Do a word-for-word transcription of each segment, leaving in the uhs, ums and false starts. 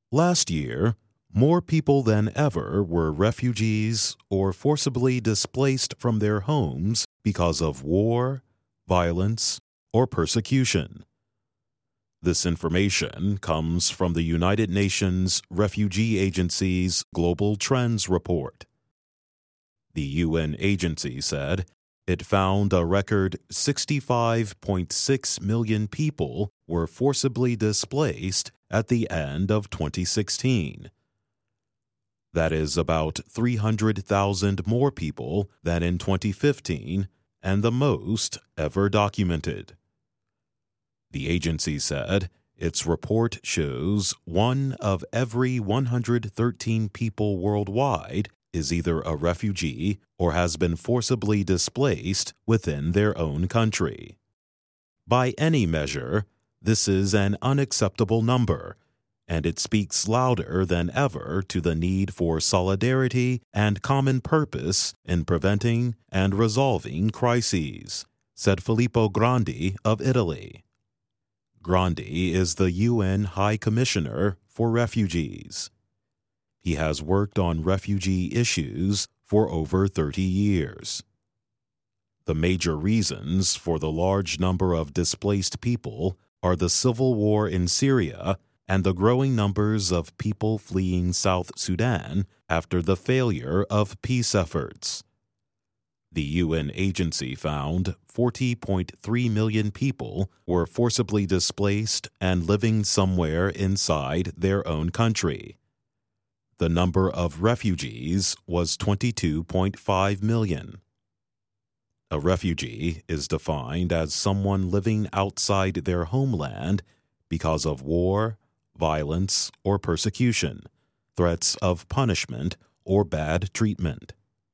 Last year, more people than ever were refugees or forcibly displaced from their homes because of war, violence, or persecution. This information comes from the United Nations Refugee Agency's Global Trends Report. The U N agency said it found a record sixty-five point six million people were forcibly displaced at the end of twenty sixteen. That is about three hundred thousand more people than in twenty fifteen and the most ever documented. The agency said its report shows one of every one hundred thirteen people worldwide is either a refugee or has been forcibly displaced within their own country. By any measure, this is an unacceptable number, and it speaks louder than ever to the need for solidarity and common purpose in preventing and resolving crises, said Filippo Grandi of Italy. Grandi is the U N High Commissioner for Refugees. He has worked on refugee issues for over thirty years. The major reasons for the large number of displaced people are the civil war in Syria and the growing numbers of people fleeing South Sudan after the failure of peace efforts. The U N agency found forty point three million people were forcibly displaced and living somewhere inside their own country. The number of refugees was twenty-two point five million. A refugee is defined as someone living outside their homeland because of war, violence, or persecution, threats of punishment, or bad treatment.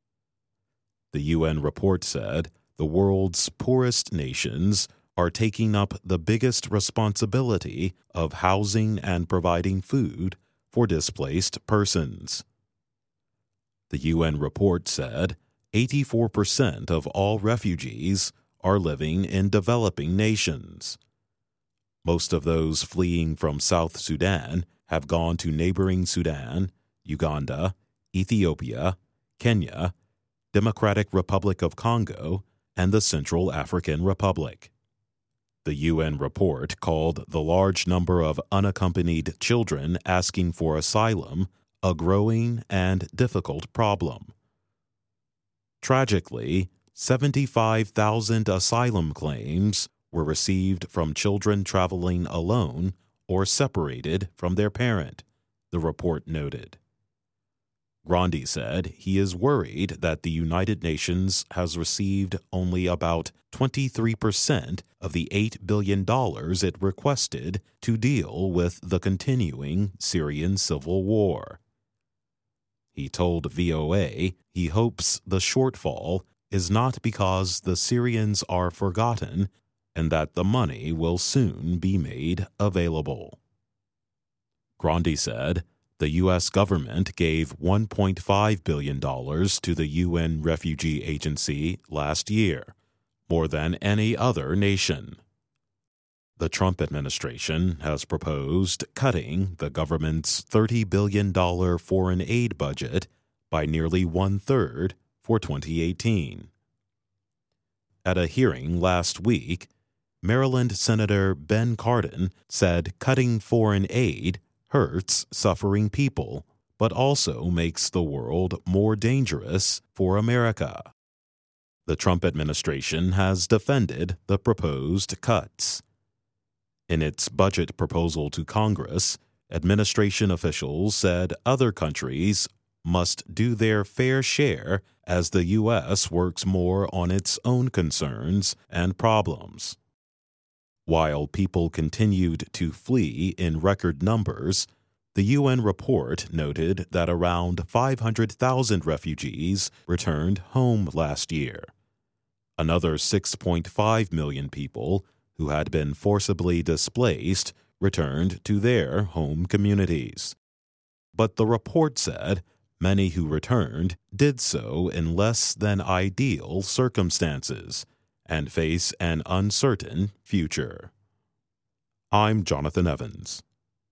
The U N report said the world's poorest nations are taking up the biggest responsibility of housing and providing food for displaced persons. The U N report said eighty-four percent of all refugees are living in developing nations. Most of those fleeing from South Sudan have gone to neighboring Sudan, Uganda, Ethiopia, Kenya, Democratic Republic of Congo, and the Central African Republic. The U N report called the large number of unaccompanied children asking for asylum a growing and difficult problem. Tragically, seventy-five thousand asylum claims were received from children traveling alone or separated from their parent, the report noted. Grandi said he is worried that the United Nations has received only about twenty-three percent of the eight billion dollars it requested to deal with the continuing Syrian civil war. He told V O A he hopes the shortfall is not because the Syrians are forgotten and that the money will soon be made available. Grandi said the U S government gave one point five billion dollars to the U N Refugee Agency last year, more than any other nation. The Trump administration has proposed cutting the government's thirty billion dollars foreign aid budget by nearly one-third for twenty eighteen. At a hearing last week, Maryland Senator Ben Cardin said cutting foreign aid hurts suffering people, but also makes the world more dangerous for America. The Trump administration has defended the proposed cuts. In its budget proposal to Congress, administration officials said other countries must do their fair share as the U S works more on its own concerns and problems. While people continued to flee in record numbers, the U N report noted that around five hundred thousand refugees returned home last year. Another six point five million people who had been forcibly displaced returned to their home communities. But the report said many who returned did so in less than ideal circumstances and face an uncertain future. I'm Jonathan Evans.